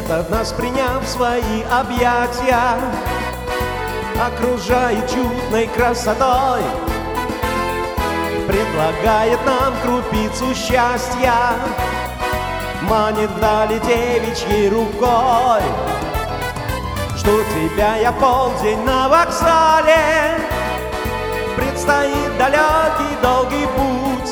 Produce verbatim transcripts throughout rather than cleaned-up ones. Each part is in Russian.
Этот нас, приняв в свои объятия, окружает чудной красотой, предлагает нам крупицу счастья, манит вдали девичьей рукой. Жду тебя я полдень на вокзале, предстоит далекий долгий путь,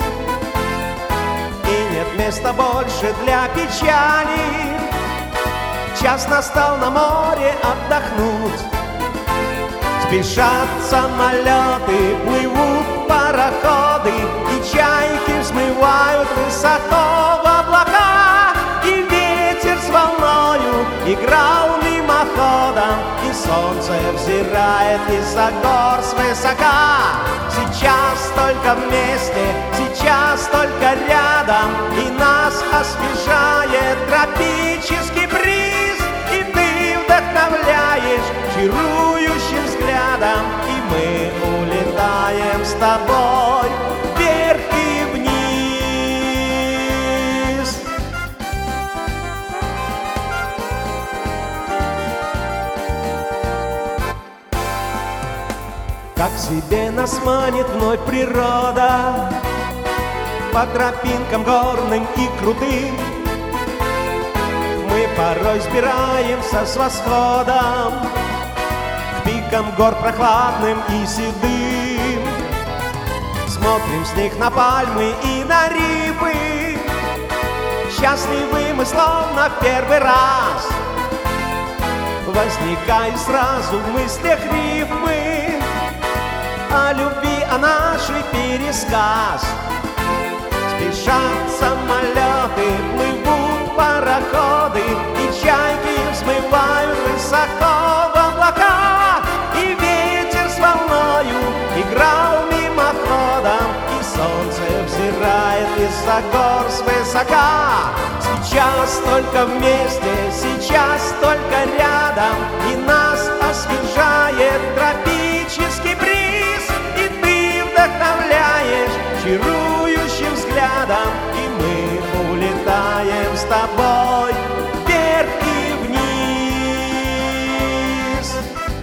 и нет места больше для печали. Час настал на море отдохнуть. Спешат самолеты, плывут пароходы, и чайки взмывают высоко в облака. И ветер с волною играл мимоходом, и солнце взирает из-за гор свысока. Сейчас только вместе, сейчас только рядом, и нас освежает тропический бриз. И ты вдохновляешь чарующим взглядом, и мы улетаем с тобой вверх и вниз. Как к себе нас манит вновь природа, по тропинкам горным и крутым мы порой сбираемся с восходом к пикам гор прохладным и седым. Смотрим с них на пальмы и на рифы, счастливы мы словно в первый раз. Возникают сразу в мыслях рифмы о любви, о нашей пересказ. Спешат самолеты, плывут пароходы, и чайки взмывают высоко в облака. И ветер с волною играл мимоходом, и солнце взирает из-за гор свысока. Сейчас только вместе, сейчас только рядом, и нас освежает тропический бриз. И ты вдохновляешь чарующим взглядом, и мы улетаем с тобой вверх и вниз.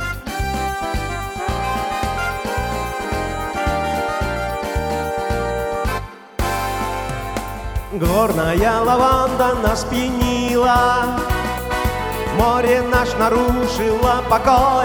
Горная лаванда нас пьянила, море наш нарушило покой.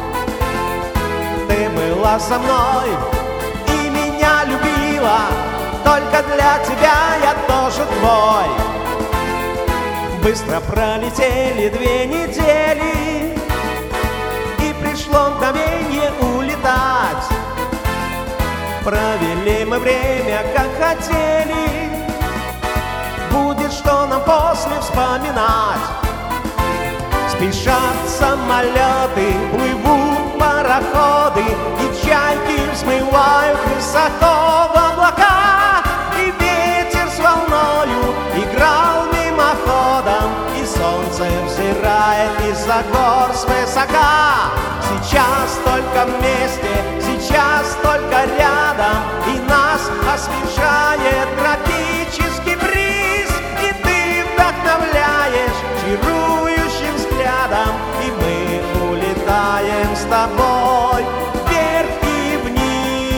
Ты была со мной и меня любила, только для тебя я тоже твой. Быстро пролетели две недели, и пришло мгновенье улетать. Провели мы время, как хотели, будет что нам после вспоминать. Спешат самолеты, плывут пароходы, и чайки взмывают высоко в облака. И ветер с волною играл мимоходом, и солнце взирает из-за гор свысока. Сейчас только вместе, сейчас только рядом, и нас освежает тропический бриз. И ты вдохновляешь чарующим взглядом, и мы улетаем с тобой вверх и вниз.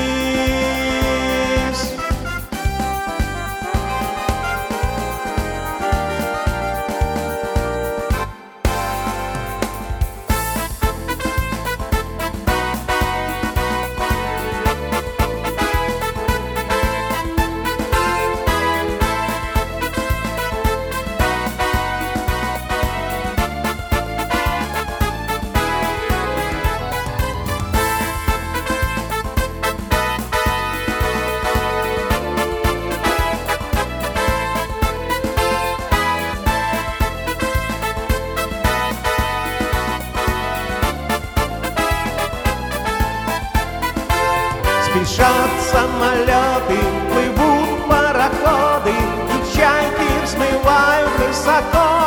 Спешат самолеты, плывут пароходы, и чайки взмывают высоко